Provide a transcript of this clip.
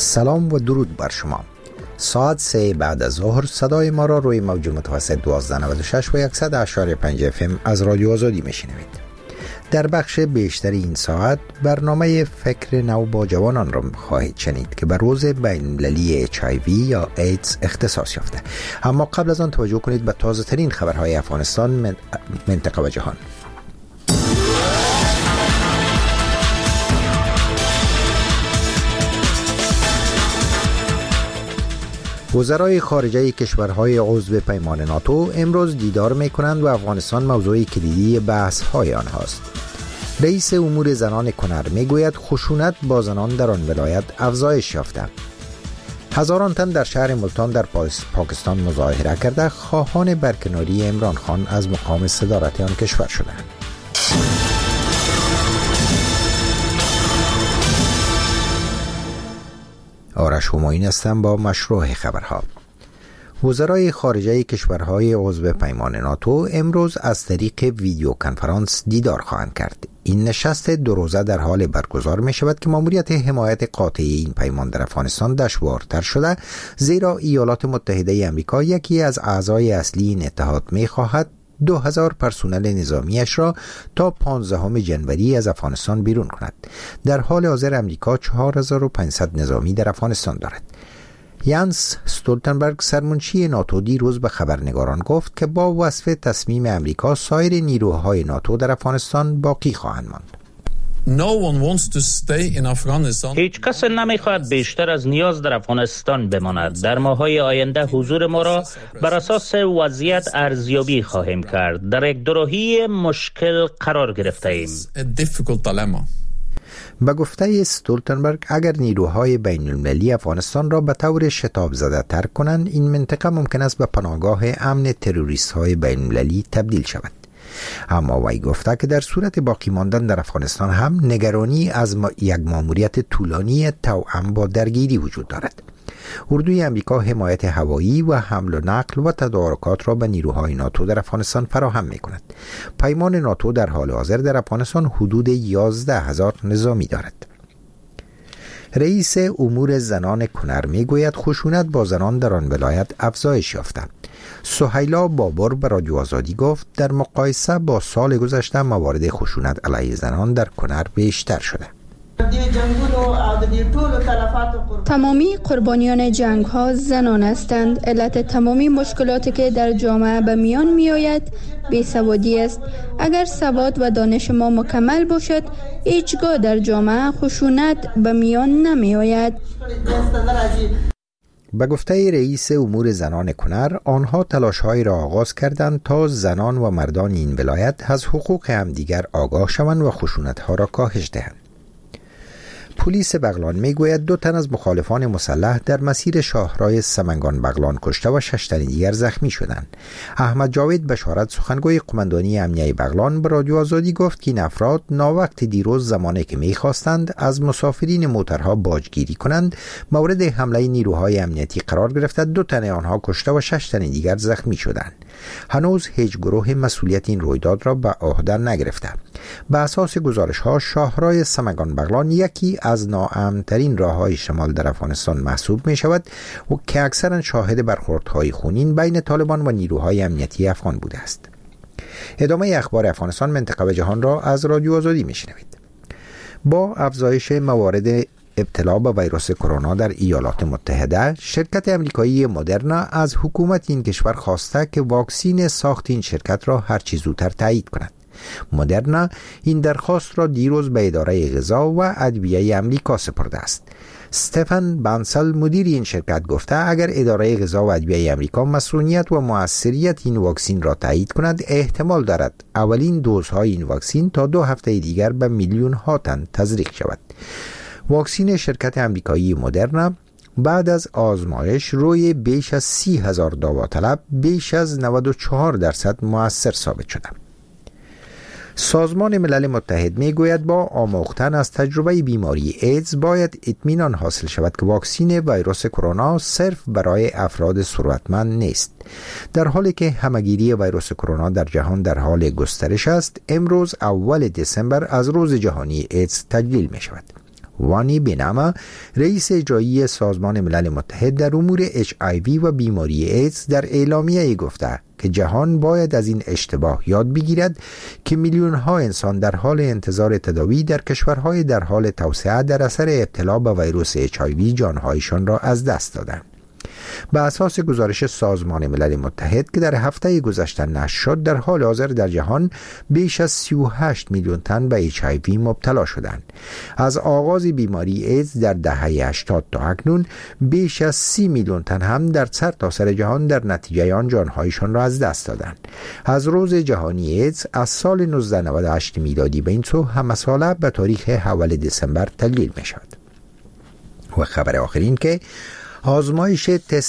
سلام و درود بر شما. ساعت 3 بعد از ظهر صدای ما را روی موج متوسط 1296 و 100.5 FM از رادیو آزادی میشنوید. در بخش بیشتر این ساعت برنامه فکر نو با جوانان را خواهید شنید که به روز بین‌المللی HIV یا ایدز اختصاص یافته. اما قبل از آن توجه کنید به تازه ترین خبرهای افغانستان، منطقه و جهان. وزرای خارجه کشورهای عضو پیمان ناتو امروز دیدار می‌کنند و افغانستان موضوع کلیدی بحث‌های آنهاست. رئیس امور زنان کنر می‌گوید خشونت با زنان در آن ولایت افزایش یافته. هزاران تن در شهر ملتان در پاکستان مظاهره کرده خواهان برکناری عمران خان از مقام صدارت آن کشور شدند. آرش همایون هستم با مشروع خبرها. وزرای خارجه کشورهای عضو پیمان ناتو امروز از طریق ویدیو کنفرانس دیدار خواهند کرد. این نشست 2 روزه در حال برگزار می شود که ماموریت حمایت قاطعی این پیمان در افغانستان دشوارتر شده، زیرا ایالات متحده آمریکا یکی از اعضای اصلی این اتحاد می خواهد 2000 پرسنل نظامیش را تا 15 جنوری از افغانستان بیرون کند. در حال حاضر امریکا 4500 نظامی در افغانستان دارد. یانس استولتنبرگ سرمنشی ناتو دیروز به خبرنگاران گفت که با وصف تصمیم امریکا سایر نیروهای ناتو در افغانستان باقی خواهند ماند. هیچ کس نمیخواهد بیشتر از نیاز در افغانستان بماند. در ماه‌های آینده حضور ما را بر اساس وضعیت ارزیابی خواهیم کرد. در یک دوراهی مشکل قرار گرفته ایم. به گفته استولتنبرگ اگر نیروهای بین المللی افغانستان را به طور شتاب زده تر کنند، این منطقه ممکن است به پناهگاه امن تروریست های بین المللی تبدیل شود. اما وی گفته که در صورت باقی ماندن در افغانستان هم نگرانی از یک ماموریت طولانی توأم با درگیری وجود دارد. اردوی امریکا حمایت هوایی و حمل و نقل و تدارکات را به نیروهای ناتو در افغانستان فراهم می کند. پیمان ناتو در حال حاضر در افغانستان حدود 11000 نظامی دارد. رئیس امور زنان کنر می گوید خشونت با زنان در آن ولایت افزایش یافته. سهیلا بابر به رادیو آزادی گفت در مقایسه با سال گذشته موارد خشونت علیه زنان در کنر بیشتر شده. تمامی قربانیان جنگ ها زنان هستند. علت تمامی مشکلاتی که در جامعه به میان می آید بیسوادی است. اگر سواد و دانش ما مکمل باشد هیچگاه در جامعه خشونت به میان نمی آید. به گفته رئیس امور زنان کنر، آنها تلاش‌هایی را آغاز کردند تا زنان و مردان این ولایت از حقوق همدیگر آگاه شوند و خشونت‌ها را کاهش دهند. پلیس بغلان میگوید 2 تن از مخالفان مسلح در مسیر شاهراه سمنگان بغلان کشته و 6 تن دیگر زخمی شدند. احمد جاوید بشارت سخنگوی قماندانی امنیه بغلان به رادیو آزادی گفت که این افراد ناوقت دیروز زمانی که میخواستند از مسافرین موترها باجگیری کنند مورد حمله نیروهای امنیتی قرار گرفته. 2 تن آنها کشته و 6 تن دیگر زخمی شدند. هنوز هیچ گروه مسئولیت این رویداد را به عهده نگرفته. به اساس گزارش‌ها شاهراه سمنگان بغلان یکی از ناامن‌ترین راه‌های شمال در افغانستان محسوب می‌شود و که اکثراً شاهد برخوردهای خونین بین طالبان و نیروهای امنیتی افغان بوده است. ادامه اخبار افغانستان، منطقه و جهان را از رادیو آزادی می‌شنوید. با افزایش موارد ابتلا به ویروس کرونا در ایالات متحده، شرکت امریکایی مدرنا از حکومت این کشور خواسته که واکسین ساخت این شرکت را هر چه زودتر تایید کند. مدرنا این درخواست را دیروز به اداره غذا و ادویه آمریکا سپرده است. استفن بانسل مدیر این شرکت گفته اگر اداره غذا و ادویه آمریکا مسئولیت و موثریت این واکسین را تایید کند، احتمال دارد اولین دوزهای این واکسین تا 2 هفته دیگر به میلیون ها تن تزریق شود. واکسین شرکت امریکایی مدرنا بعد از آزمایش روی بیش از 30,000 داوطلب بیش از 94% مؤثر ثابت شده. سازمان ملل متحد میگوید با آموختن از تجربه بیماری ایدز باید اطمینان حاصل شود که واکسین ویروس کرونا صرف برای افراد ثروتمند نیست. در حالی که همهگیری ویروس کرونا در جهان در حال گسترش است، امروز اول دسامبر از روز جهانی ایدز تجلیل می شود. وانی بیناما رئیس اجرایی سازمان ملل متحد در امور HIV و بیماری ایدز در اعلامیه گفته که جهان باید از این اشتباه یاد بگیرد که میلیون ها انسان در حال انتظار تداوی در کشورهای در حال توسعه در اثر ابتلا به ویروس HIV جانهایشان را از دست دادند. به اساس گزارش سازمان ملل متحد که در هفته گذشته نشر شد، در حال حاضر در جهان بیش از 38 میلیون تن به HIV مبتلا شدند. از آغاز بیماری ایدز در دهه 80 تا اکنون بیش از 30 میلیون تن هم در سرتاسر جهان در نتیجه آن جانهایشان را از دست دادند. از روز جهانی ایدز از سال 1998 میلادی به این سو همه ساله به تاریخ 7 دسامبر تقلیل می شود. و خبر آخرین که آزمایش تست